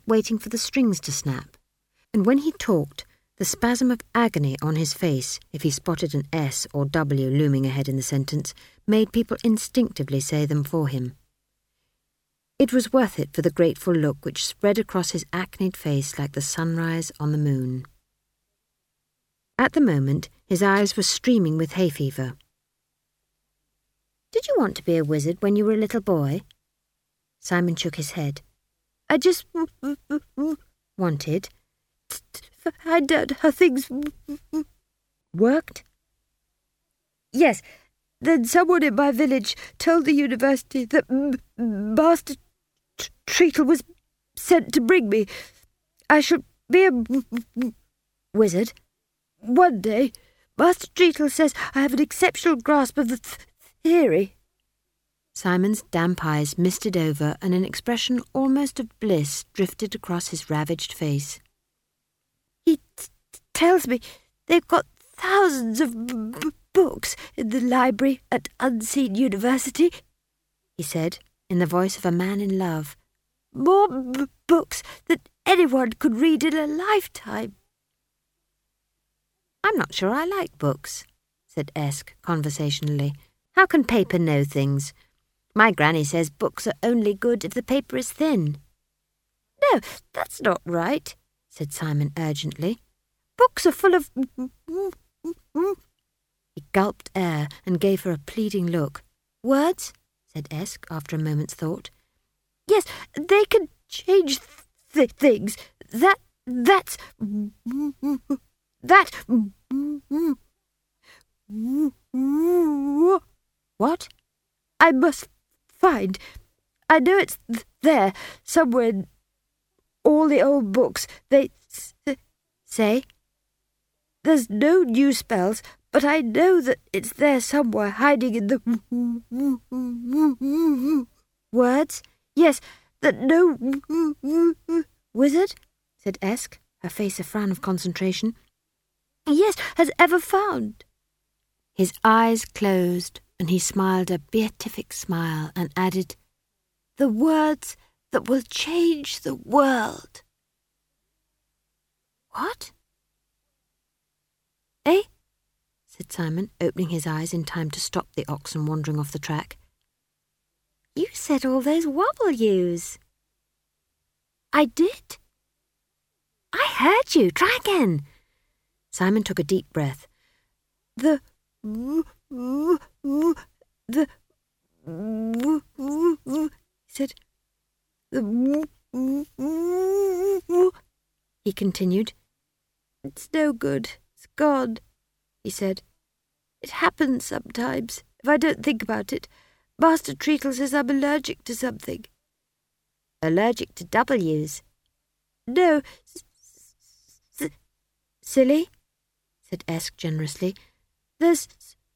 waiting for the strings to snap, and when he talked, the spasm of agony on his face, if he spotted an S or W looming ahead in the sentence, made people instinctively say them for him. It was worth it for the grateful look which spread across his acned face like the sunrise on the moon. At the moment, his eyes were streaming with hay fever. "Did you want to be a wizard when you were a little boy?" Simon shook his head. "I just wanted to find out how things worked." "Yes, then someone in my village told the university that Master Treacle was sent to bring me. I shall be a wizard one day. Master Treacle says I have an exceptional grasp of the theory." Simon's damp eyes misted over and an expression almost of bliss drifted across his ravaged face. "He tells me they've got thousands of books in the library at Unseen University," he said, in the voice of a man in love. "More books than anyone could read in a lifetime." "I'm not sure I like books," said Esk conversationally. "How can paper know things? My granny says books are only good if the paper is thin." "No, that's not right," said Simon urgently. "Books are full of..." He gulped air and gave her a pleading look. "Words?" said Esk after a moment's thought. "Yes, they can change things. That's... What? I must find. I know it's there, somewhere in all the old books. They say. There's no new spells, but I know that it's there somewhere, hiding in the words. Yes, that no wizard, said Esk, her face a frown of concentration, yes, has ever found. His eyes closed, and he smiled a beatific smile and added, "The words that will change the world." "What?" "Eh?" said Simon, opening his eyes in time to stop the oxen wandering off the track. "You said all those wobble-yous." "I did?" "I heard you. Try again." Simon took a deep breath. He said, he continued. "It's no good. It's gone," he said. "It happens sometimes, if I don't think about it. Master Treacle says I'm allergic to something." "Allergic to W's?" "No, silly," said Esk generously. "There's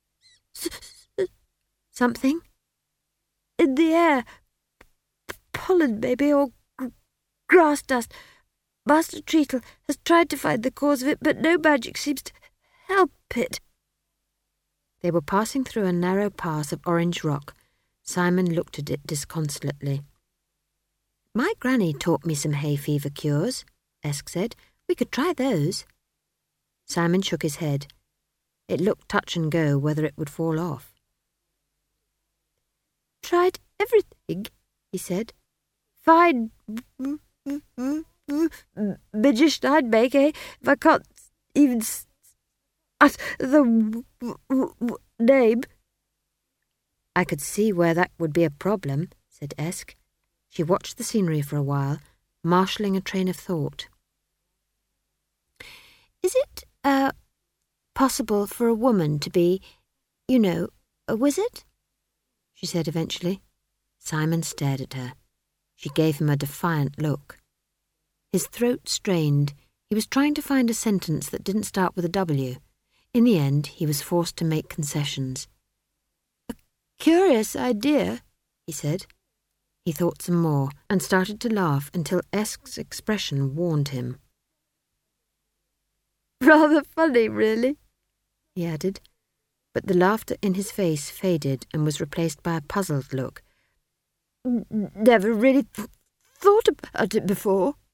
something in the air. Pollen, maybe, or grass dust. Master Treacle has tried to find the cause of it, but no magic seems to help it." They were passing through a narrow pass of orange rock. Simon looked at it disconsolately. "My granny taught me some hay fever cures," Esk said. "We could try those." Simon shook his head. It looked touch and go whether it would fall off. "Tried everything," he said. "Fine magician I'd make, eh? If I can't even utter the name." "I could see where that would be a problem," said Esk. She watched the scenery for a while, marshalling a train of thought. "Is it, possible for a woman to be, a wizard?" she said eventually. Simon stared at her. She gave him a defiant look. His throat strained. He was trying to find a sentence that didn't start with a W. In the end, he was forced to make concessions. "A curious idea," he said. He thought some more and started to laugh until Esk's expression warned him. "Rather funny, really," he added, but the laughter in his face faded and was replaced by a puzzled look. "Never really thought about it before."